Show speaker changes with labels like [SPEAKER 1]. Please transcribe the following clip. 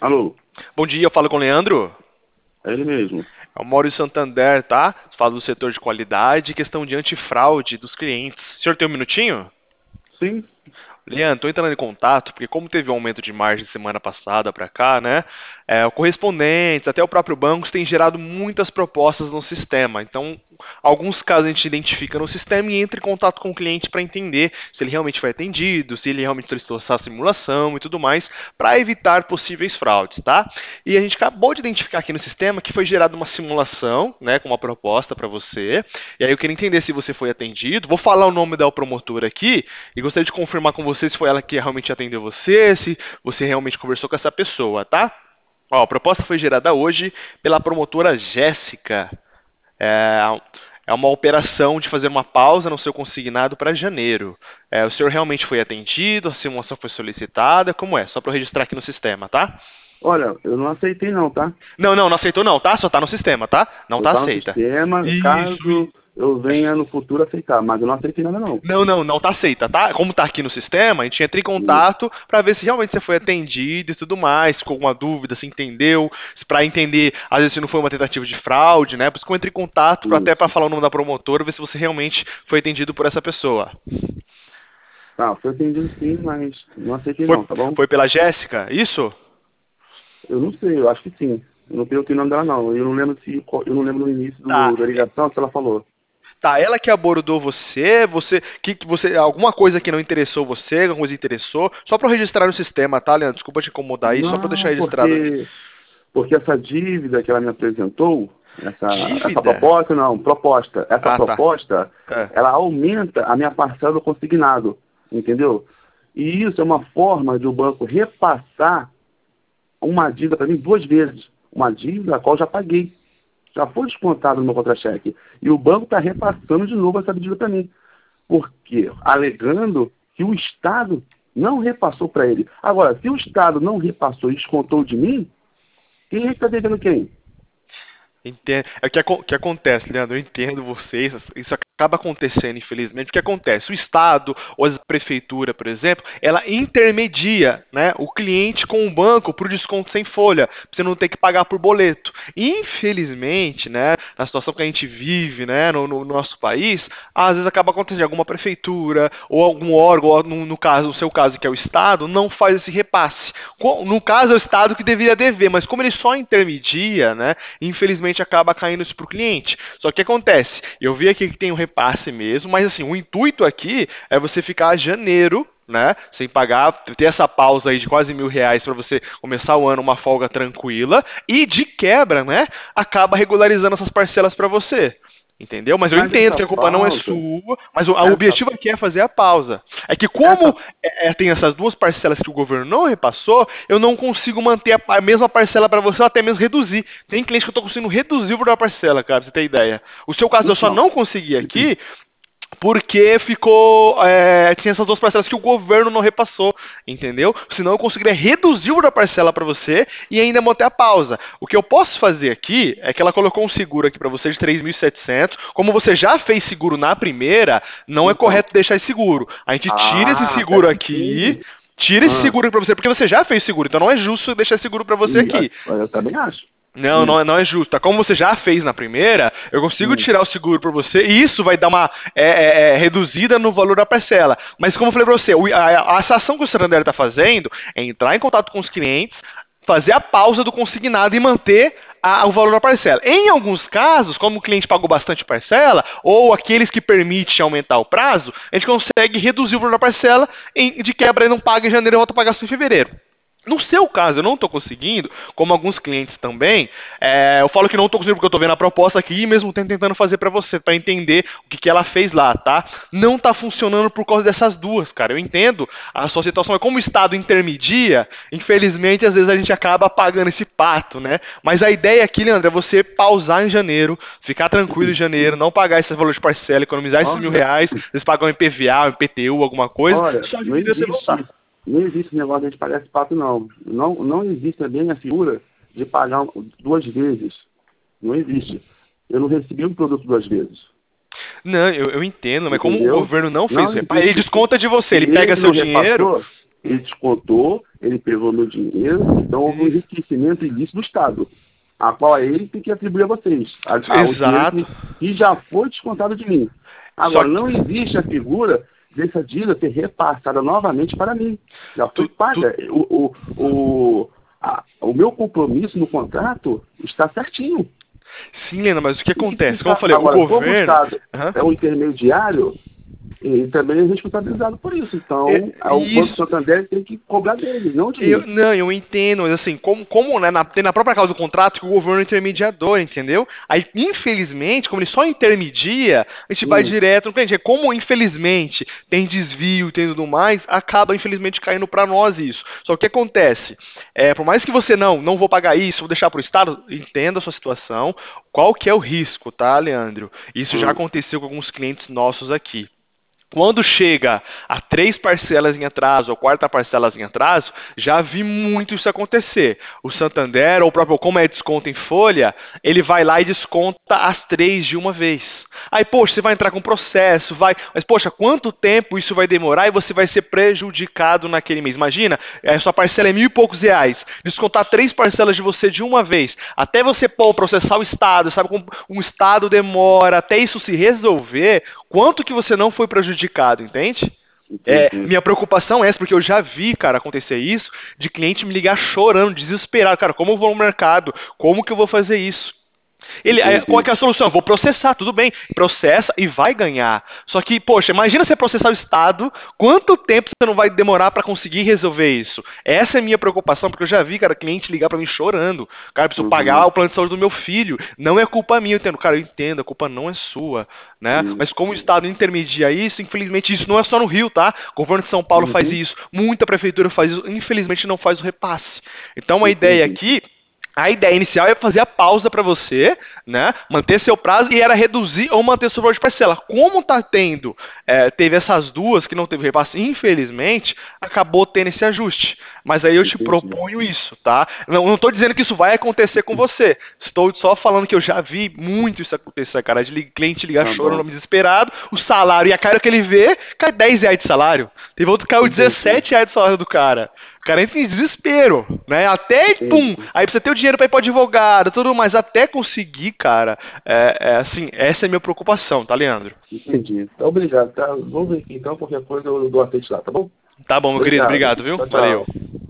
[SPEAKER 1] Alô,
[SPEAKER 2] Bom dia, eu falo com o Leandro.
[SPEAKER 1] é ele mesmo.
[SPEAKER 2] É o Mauro Santander, tá? Falo do setor de qualidade e questão de antifraude dos clientes. O senhor tem um minutinho?
[SPEAKER 1] Sim,
[SPEAKER 2] Leandro, estou entrando em contato porque como teve um aumento de margem semana passada para cá, né? Correspondentes, até o próprio banco tem gerado muitas propostas no sistema. Então, alguns casos a gente identifica no sistema e entra em contato com o cliente para entender se ele realmente foi atendido, se ele realmente solicitou essa simulação e tudo mais, para evitar possíveis fraudes, tá? E a gente acabou de identificar aqui no sistema que foi gerada uma simulação, né, com uma proposta para você. E aí eu queria entender se você foi atendido. Vou falar o nome da promotora aqui e gostaria de confirmar com você se foi ela que realmente atendeu você, se você realmente conversou com essa pessoa, tá? Ó, a proposta foi gerada hoje pela promotora Jéssica. É, é uma operação de fazer uma pausa no seu consignado para janeiro. O senhor realmente foi atendido? A simulação foi solicitada? Como é? Só para eu registrar aqui no sistema, tá?
[SPEAKER 1] olha, eu não aceitei não, tá?
[SPEAKER 2] Não, não, não aceitou não, tá? Só tá no sistema, tá? Não
[SPEAKER 1] Eu
[SPEAKER 2] tá
[SPEAKER 1] tá no
[SPEAKER 2] aceita.
[SPEAKER 1] sistema,
[SPEAKER 2] Isso,
[SPEAKER 1] caso
[SPEAKER 2] isso.
[SPEAKER 1] eu venha no futuro aceitar, mas eu não aceitei nada não.
[SPEAKER 2] Não, não, não tá aceita, tá? Como tá aqui no sistema, a gente entra em
[SPEAKER 1] Isso,
[SPEAKER 2] contato para ver se realmente você foi atendido e tudo mais, ficou alguma dúvida, se entendeu, para entender, às vezes se não foi uma tentativa de fraude, né? Por isso que eu entro em contato até para
[SPEAKER 1] isso.
[SPEAKER 2] falar o nome da promotora, ver se você realmente foi atendido por essa pessoa.
[SPEAKER 1] Tá, foi atendido sim, mas não aceitei
[SPEAKER 2] Foi,
[SPEAKER 1] não, tá bom?
[SPEAKER 2] foi pela Jéssica, isso?
[SPEAKER 1] Eu não sei, eu acho que sim. Eu não tenho o nome dela não. Eu não lembro eu não lembro no início
[SPEAKER 2] Tá.
[SPEAKER 1] da ligação se ela falou.
[SPEAKER 2] Tá, ela que abordou você, você, alguma coisa que não interessou você, alguma coisa interessou, só para eu registrar no sistema, tá, Leandro? Desculpa te incomodar aí, só para eu deixar
[SPEAKER 1] Não,
[SPEAKER 2] registrado.
[SPEAKER 1] porque essa dívida que ela me apresentou, essa
[SPEAKER 2] Dívida?
[SPEAKER 1] proposta, não, proposta, essa
[SPEAKER 2] Ah, tá.
[SPEAKER 1] proposta,
[SPEAKER 2] É.
[SPEAKER 1] ela aumenta a minha parcela do consignado, entendeu? E isso é uma forma de o banco repassar uma dívida para mim duas vezes. Uma dívida a qual eu já paguei. Já foi descontado no meu contra-cheque. E o banco está repassando de novo essa dívida para mim. Por quê? Alegando que o Estado não repassou para ele. Agora, se o Estado não repassou e descontou de mim, quem é que está devendo quem?
[SPEAKER 2] Entendo. É o que acontece, Leandro, eu entendo vocês, isso acaba acontecendo, infelizmente. O que acontece? O Estado ou a prefeitura, por exemplo, ela intermedia, né, o cliente com o banco por desconto sem folha, pra você não ter que pagar por boleto. Infelizmente, né, na situação que a gente vive, né, no nosso país, às vezes acaba acontecendo alguma prefeitura ou algum órgão, ou no caso, no seu caso, que é o Estado, não faz esse repasse. No caso, é o Estado que deveria dever, mas como ele só intermedia, né, infelizmente acaba caindo isso para o cliente. Só que acontece, eu vi aqui que tem um repasse mesmo, mas assim, o intuito aqui é você ficar janeiro, né, sem pagar, ter essa pausa aí de quase R$ 1.000 para você começar o ano uma folga tranquila e de quebra, né, acaba regularizando essas parcelas para você. Entendeu? Mas eu
[SPEAKER 1] Mas
[SPEAKER 2] entendo
[SPEAKER 1] essa
[SPEAKER 2] que a culpa não é
[SPEAKER 1] pausa,
[SPEAKER 2] sua, mas o
[SPEAKER 1] essa,
[SPEAKER 2] objetivo aqui é fazer a pausa. É que como
[SPEAKER 1] essa,
[SPEAKER 2] tem essas duas parcelas que o governo não repassou, eu não consigo manter a mesma parcela para você ou até mesmo reduzir. Tem cliente que eu estou conseguindo reduzir o valor da parcela, cara, pra você ter ideia. O seu caso eu só
[SPEAKER 1] então,
[SPEAKER 2] não consegui aqui porque ficou. Tinha essas duas parcelas que o governo não repassou, entendeu? Senão eu conseguiria reduzir o da parcela para você e ainda manter a pausa. O que eu posso fazer aqui é que ela colocou um seguro aqui para você de 3.700. Como você já fez seguro na primeira, não é
[SPEAKER 1] então,
[SPEAKER 2] correto deixar esse seguro. A gente tira esse seguro
[SPEAKER 1] deve
[SPEAKER 2] aqui.
[SPEAKER 1] ser.
[SPEAKER 2] Tira esse
[SPEAKER 1] Ah,
[SPEAKER 2] seguro para você, porque você já fez seguro, então não é justo deixar esse seguro para você
[SPEAKER 1] e,
[SPEAKER 2] aqui.
[SPEAKER 1] eu também acho.
[SPEAKER 2] Não,
[SPEAKER 1] Hum,
[SPEAKER 2] não é justo. Como você já fez na primeira, eu consigo
[SPEAKER 1] hum.
[SPEAKER 2] tirar o seguro para você e isso vai dar uma reduzida no valor da parcela. Mas como eu falei para você, essa ação que o Santander está fazendo é entrar em contato com os clientes, fazer a pausa do consignado e manter o valor da parcela. Em alguns casos, como o cliente pagou bastante parcela, ou aqueles que permitem aumentar o prazo, a gente consegue reduzir o valor da parcela de quebra e não paga em janeiro e volta a pagar só em fevereiro. No seu caso, eu não estou conseguindo, como alguns clientes também. Eu falo que não estou conseguindo porque eu estou vendo a proposta aqui e mesmo tentando fazer para você, para entender o que ela fez lá, tá? Não está funcionando por causa dessas duas, cara. Eu entendo a sua situação, é como o Estado intermedia, infelizmente, às vezes a gente acaba pagando esse pato, né? Mas a ideia aqui, Leandro, é você pausar em janeiro, ficar tranquilo em janeiro, não pagar esse valor de parcela, economizar esses
[SPEAKER 1] Olha,
[SPEAKER 2] R$ 1.000, vocês pagam IPVA, IPTU, alguma coisa,
[SPEAKER 1] olha,
[SPEAKER 2] só de
[SPEAKER 1] não
[SPEAKER 2] você voltar.
[SPEAKER 1] existe, não existe negócio de a gente pagar esse pato, não. Não, não existe bem a figura de pagar duas vezes. Não existe. Eu não recebi um produto duas vezes.
[SPEAKER 2] Não, eu entendo, mas como o
[SPEAKER 1] Entendeu?
[SPEAKER 2] governo não fez o
[SPEAKER 1] Não
[SPEAKER 2] reparo, ele
[SPEAKER 1] existe.
[SPEAKER 2] desconta de você,
[SPEAKER 1] Se
[SPEAKER 2] ele pega
[SPEAKER 1] ele
[SPEAKER 2] seu
[SPEAKER 1] não
[SPEAKER 2] dinheiro.
[SPEAKER 1] repassou, Ele descontou, ele pegou meu dinheiro, então houve um enriquecimento ilícito do Estado, a qual ele tem que atribuir a vocês. O dinheiro que já foi descontado de mim. Agora, não existe a figura dessa dívida ser repassada novamente para mim. Já foi paga. O meu compromisso no contrato está certinho.
[SPEAKER 2] Sim, Lena, mas o que acontece? Como eu falei,
[SPEAKER 1] agora,
[SPEAKER 2] o governo...
[SPEAKER 1] Como o Estado é um intermediário, ele também é responsabilizado por isso. Então, o Banco Santander tem que cobrar dele, não de mim.
[SPEAKER 2] Não, eu entendo, mas assim, como né, tem na própria causa do contrato que o governo é intermediador, entendeu? Aí, infelizmente, como ele só intermedia, a gente vai direto no cliente. Como, infelizmente, tem desvio e tem tudo mais, acaba, infelizmente, caindo para nós isso. Só que o que acontece? Por mais que você não vou pagar isso, vou deixar para o Estado, entenda a sua situação, qual que é o risco, tá, Leandro? Isso já aconteceu com alguns clientes nossos aqui. Quando chega a 3 parcelas em atraso, ou 4ª parcelas em atraso, já vi muito isso acontecer. O Santander, ou o próprio, como é desconto em folha, ele vai lá e desconta as 3 de uma vez. Aí, poxa, você vai entrar com processo, mas, poxa, quanto tempo isso vai demorar e você vai ser prejudicado naquele mês? Imagina, a sua parcela é R$ 1.000 e poucos, descontar 3 parcelas de você de uma vez, até você processar o Estado, sabe como um Estado demora, até isso se resolver, quanto que você não foi prejudicado, entende? Minha preocupação é essa, porque eu já vi, cara, acontecer isso, de cliente me ligar chorando, desesperado. Cara, como eu vou no mercado? Como que eu vou fazer isso? Qual é que é a solução? Vou processar, tudo bem. Processa e vai ganhar. Só que, poxa, imagina você processar o Estado, quanto tempo você não vai demorar para conseguir resolver isso? Essa é a minha preocupação, porque eu já vi, cara, cliente ligar para mim chorando. Cara, eu preciso pagar o plano de saúde do meu filho. Não é culpa minha, eu entendo. Cara, eu entendo, a culpa não é sua, né? Mas como o Estado intermedia isso, infelizmente isso não é só no Rio, tá? O governo de São Paulo faz isso, muita prefeitura faz isso, infelizmente não faz o repasse. Então a ideia aqui... A ideia inicial é fazer a pausa para você, né? Manter seu prazo e era reduzir ou manter seu valor de parcela. Como tá teve essas duas que não teve repasse, infelizmente, acabou tendo esse ajuste. Mas aí eu te proponho isso, tá? Não estou dizendo que isso vai acontecer com você. Estou só falando que eu já vi muito isso acontecer, cara. De cliente ligar chorando, desesperado, o salário e a cara que ele vê, cai R$ 10 de salário. Teve outro que caiu R$ 17 do salário do cara. O cara entra em desespero, né? Até, pum, aí precisa ter o dinheiro para ir para advogado, tudo mais, até conseguir, cara, assim, essa é a minha preocupação, tá, Leandro?
[SPEAKER 1] Entendi. Então, obrigado, tá? Vamos ver aqui, então, qualquer coisa eu dou aceite lá, tá bom?
[SPEAKER 2] Tá bom, meu querido, obrigado, viu?
[SPEAKER 1] Tchau, tchau.
[SPEAKER 2] Valeu.